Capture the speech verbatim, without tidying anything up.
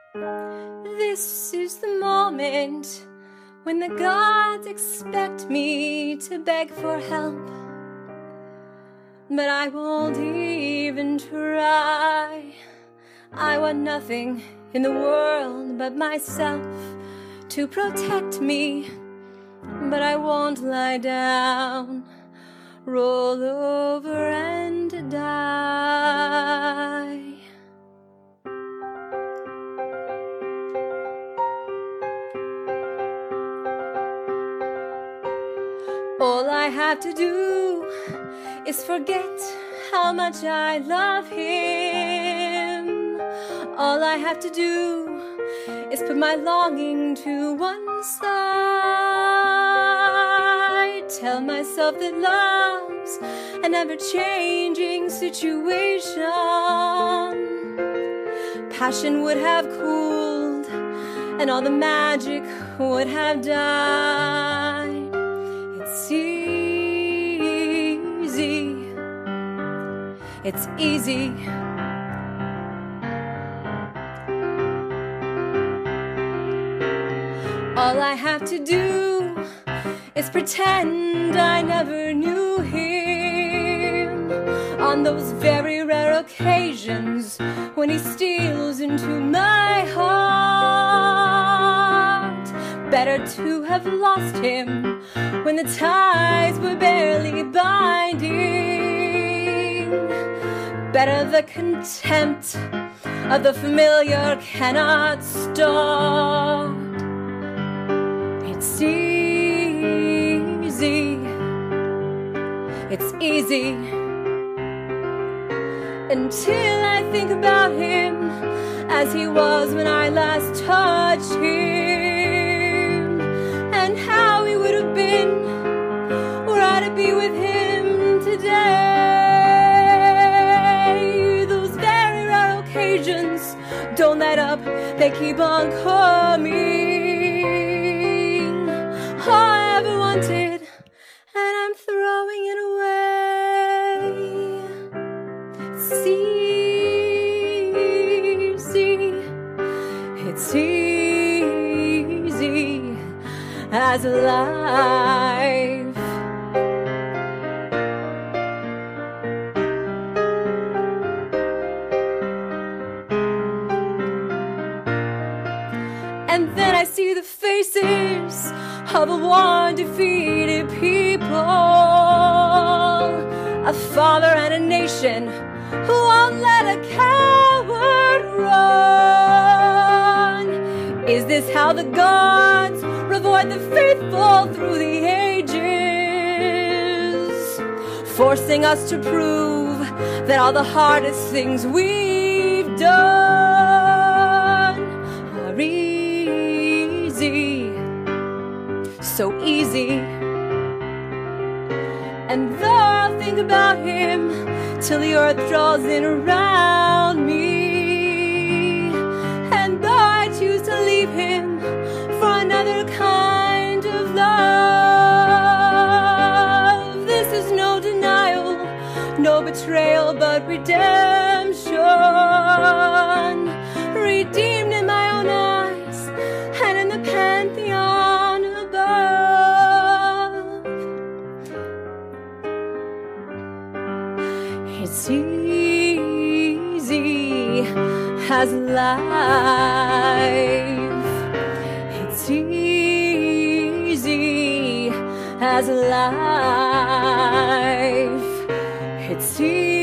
This is the moment when the gods expect me to beg for help, but I won't even try. I want nothing in the world but myself to protect me, but I won't lie down, roll over and die. All I have to do is forget how much I love him. All I have to do is put my longing to one side. Tell myself that love's an ever-changing situation. Passion would have cooled and all the magic would have died. It's easy, it's easy. All I have to do is pretend I never knew him. On those very rare occasions when he steals into my heart. Better to have lost him when the ties were barely binding. Better the contempt of the familiar cannot stop. It's easy, it's easy, until I think about him as he was when I last touched him, and how he would have been were I to be with him today. Those very rare occasions don't let up, they keep on coming. All I ever wanted, and I'm throwing it away. It's easy, it's easy as life. And then I see the faces of a one defeated people, a father and a nation who won't let a coward run. Is this how the gods reward the faithful through the ages, forcing us to prove that all the hardest things we've done are easy, so easy? And though I'll think about him till the earth draws in around me, and though I choose to leave him for another kind of love, this is no denial, no betrayal, but redemption. Redeemed in my own eyes and in the pantheon above. It's easy as life. It's easy as life. It's easy.